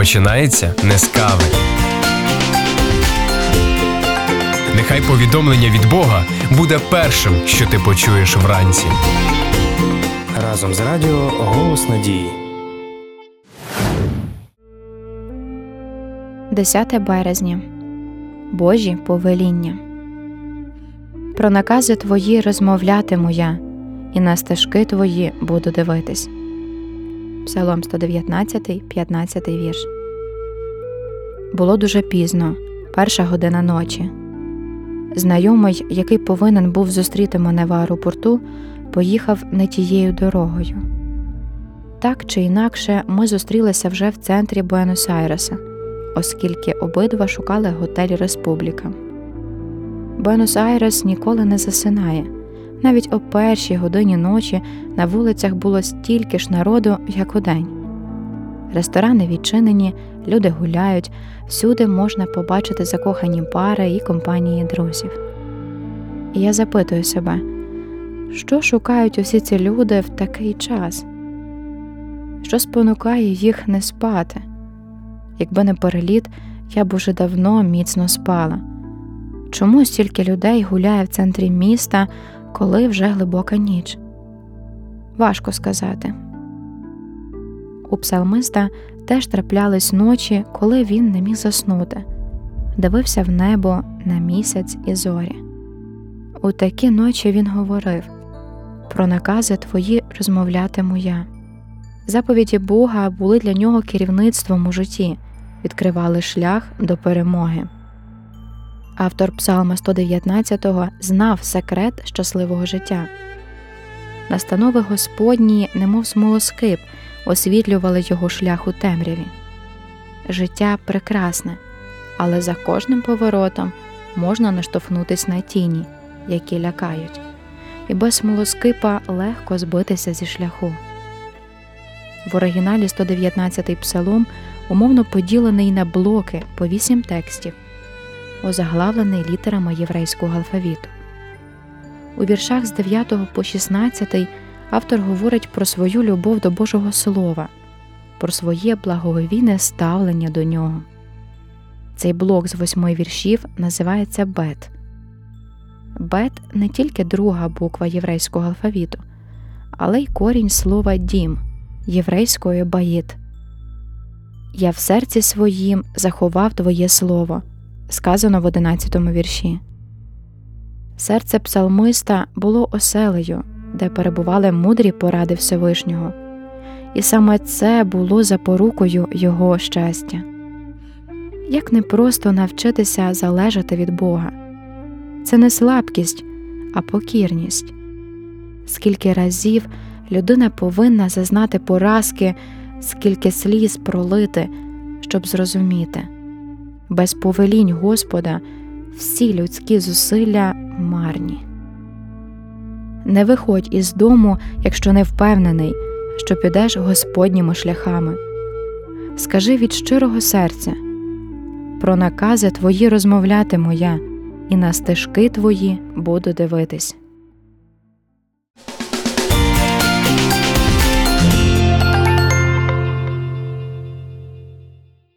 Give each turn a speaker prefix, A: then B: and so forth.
A: починається не з кави. Нехай повідомлення від Бога буде першим, що ти почуєш вранці.
B: Разом з радіо «Голос надії».
C: 10 березня. Божі повеління. Про накази твої розмовлятиму я, і на стежки твої буду дивитись. Псалом 119, 15 вірш. Було дуже пізно, 1 година ночі. Знайомий, який повинен був зустріти мене в аеропорту, поїхав не тією дорогою. Так чи інакше, ми зустрілися вже в центрі Буенос-Айреса, оскільки обидва шукали готель «Республіка». Буенос-Айрес ніколи не засинає. Навіть о 1 годині ночі на вулицях було стільки ж народу, як удень. Ресторани відчинені, люди гуляють, всюди можна побачити закохані пари і компанії друзів. І я запитую себе, що шукають усі ці люди в такий час? Що спонукає їх не спати? Якби не переліт, я б уже давно міцно спала. Чому стільки людей гуляє в центрі міста, коли вже глибока ніч? Важко сказати. У псалмиста теж траплялись ночі, коли він не міг заснути. Дивився в небо, на місяць і зорі. У такі ночі він говорив: «Про накази твої розмовлятиму я». Заповіді Бога були для нього керівництвом у житті, відкривали шлях до перемоги. Автор Псалма 119 знав секрет щасливого життя. Настанови Господні, немов смолоскип, освітлювали його шлях у темряві. Життя прекрасне, але за кожним поворотом можна наштовхнутись на тіні, які лякають, і без смолоскипа легко збитися зі шляху. В оригіналі 119-й псалом умовно поділений на блоки по 8 текстів, озаглавлений літерами єврейського алфавіту. У віршах з 9 по 16 автор говорить про свою любов до Божого Слова, про своє благоговійне ставлення до нього. Цей блок з 8 віршів називається бет. Бет – не тільки друга буква єврейського алфавіту, але й корінь слова «дім» єврейської баїт. «Я в серці своїм заховав Твоє слово», сказано в 11 вірші. Серце псалмиста було оселею, де перебували мудрі поради Всевишнього. І саме це було запорукою його щастя. Як непросто навчитися залежати від Бога. Це не слабкість, а покірність. Скільки разів людина повинна зазнати поразки, скільки сліз пролити, щоб зрозуміти. Без повелінь Господа всі людські зусилля марні. Не виходь із дому, якщо не впевнений, що підеш Господніми шляхами. Скажи від щирого серця: «Про накази твої розмовлятиму я, і на стежки твої буду дивитись».